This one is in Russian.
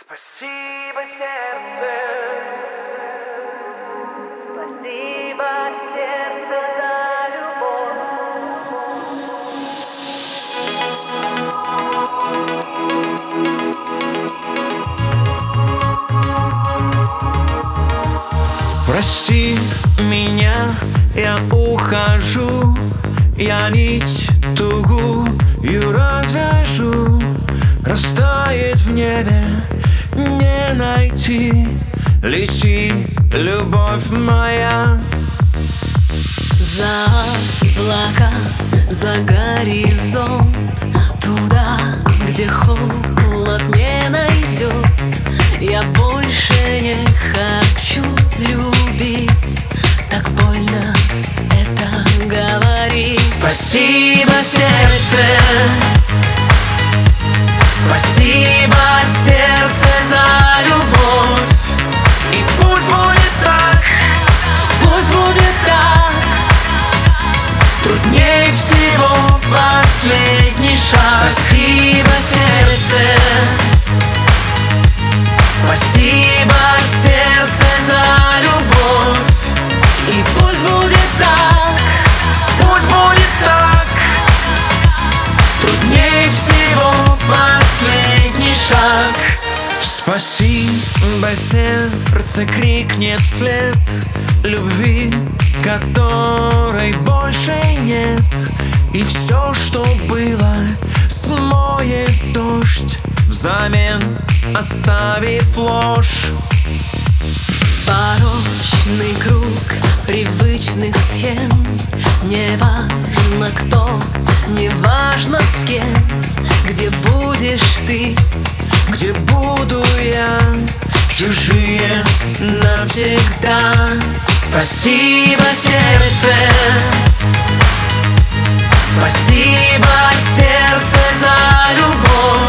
Спасибо, сердце. Спасибо, сердце, за любовь. Прости меня, я ухожу. Я нить тугую развяжу. Растает в небе, не найти. Лети, любовь моя. За облака, за горизонт, туда, где холод не найдет. Я больше не хочу любить, так больно это говорить. Спасибо, сердце. Спасибо, сердце, за любовь. И пусть будет так, Пусть будет так, труднее всего последний шаг. Спасибо, сердце. Спасибо, сердце, за любовь. и пусть будет так. Пусть будет так, труднее всего последний шаг. Спасибо, сердце крикнет вслед любви, которой больше нет. И все, что было, смоет дождь, взамен оставив ложь. Порочный круг привычных схем. Не важно кто, не важно с кем. Где будешь ты, Где буду я, чужие навсегда. Спасибо, сердце. Спасибо, сердце, за любовь.